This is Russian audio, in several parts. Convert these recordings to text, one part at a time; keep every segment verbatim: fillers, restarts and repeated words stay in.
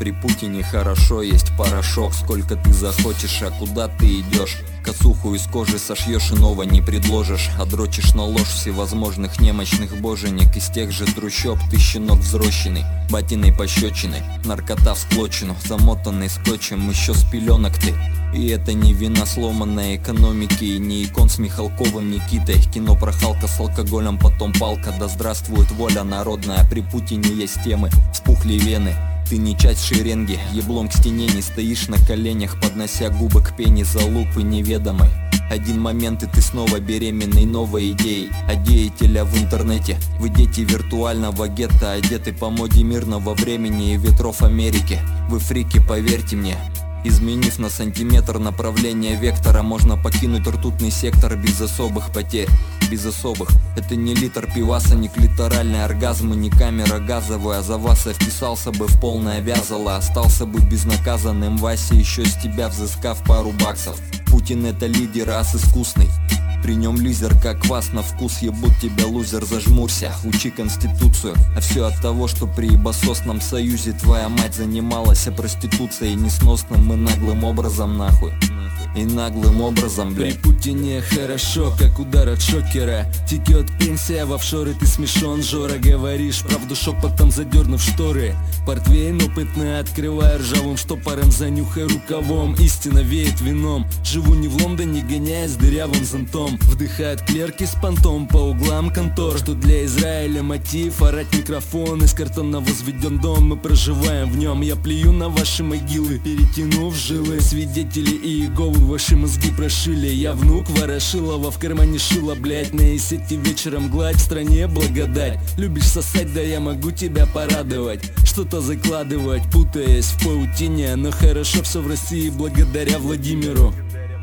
При Путине хорошо, есть порошок. Сколько ты захочешь, а куда ты идешь? Косуху из кожи сошьешь, иного не предложишь. А дрочишь на ложь всевозможных немощных боженек. Из тех же трущоб ты щенок взрощенный, батиной пощечиной, наркота в склочину, замотанный скотчем еще с пеленок ты. И это не вина сломанной экономики, и не икон с Михалковым Никитой. Кино про Халка с алкоголем, потом палка. Да здравствует воля народная, при Путине есть темы, вспухли вены. Ты не часть шеренги, еблом к стене не стоишь на коленях, поднося губы к пене залупы неведомой. Один момент и ты снова беременный новой идеей, а деятеля в интернете. Вы дети виртуального гетто, одеты по моде мирного времени и ветров Америки. Вы фрики, поверьте мне. Изменив на сантиметр направление вектора, можно покинуть ртутный сектор без особых потерь. Без особых. Это не литр пиваса, не клиторальный оргазм и не камера газовая. За вас я вписался бы в полное вязало, остался бы безнаказанным Вася, еще с тебя взыскав пару баксов. Путин это лидер, ас искусный. При нем лизер как вас на вкус, ебут тебя лузер, зажмурься, учи конституцию. А все от того, что при ебасосном союзе твоя мать занималась проституцией несносным и наглым образом нахуй. И наглым образом, блядь. При Путине хорошо, как удар от шокера. Текет пенсия в офшоры, ты смешон, Жора. Говоришь правду шепотом, задернув шторы. Портвейн опытный, открывая ржавым штопором, занюхай рукавом. Истина веет вином. Живу не в Лондоне, гоняясь дырявым зонтом. Вдыхают клерки с понтом по углам контор. Что для Израиля мотив, орать микрофон. Из картона возведен дом, мы проживаем в нем. Я плюю на ваши могилы, перетянув жилы. Свидетели и Иеговы ваши мозги прошили. Я внук Ворошилова, в кармане шила, блять. На сети вечером гладь, в стране благодать. Любишь сосать, да я могу тебя порадовать. Что-то закладывать, путаясь в паутине. Но хорошо все в России благодаря Владимиру.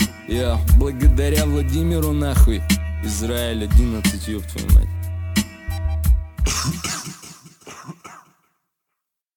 Я благодаря Владимиру нахуй. Израиль одиннадцать, ёб твою мать.